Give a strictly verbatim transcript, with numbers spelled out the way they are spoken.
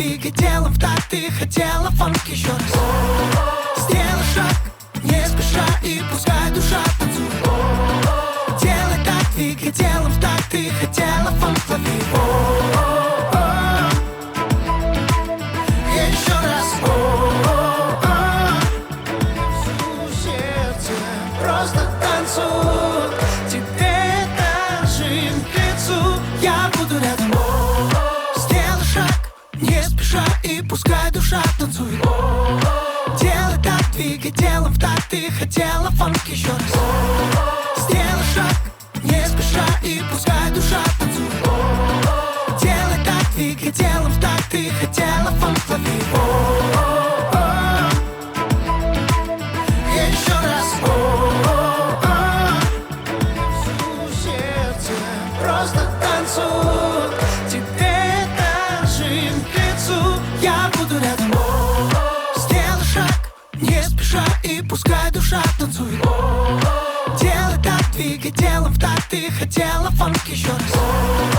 двигай телом в такт. Ты хотела фанк еще раз. Сделай шаг, не спеша, и пускай душа танцует. Делай так, двигай телом в такт. Ты хотела фанк, лови. И еще раз. Всё сердце просто танцует. Тебе даже к лицу. Я буду рядом. Сделай шаг, не спеша, и пускай душа танцует. Делай так, двигай телом в такт. Ты хотела фанк еще раз. Сделай шаг, не спеша, и пускай душа танцует. Делай так, двигай телом в такт. Ты хотела фанк, лови. И еще раз. Всё сердце просто танцует. Тебе даже к лицу. Я буду рядом. Сделай шаг, не спеша, и пускай душа танцует. Делай так, двигай телом в такт. Ты хотела фанк еще раз.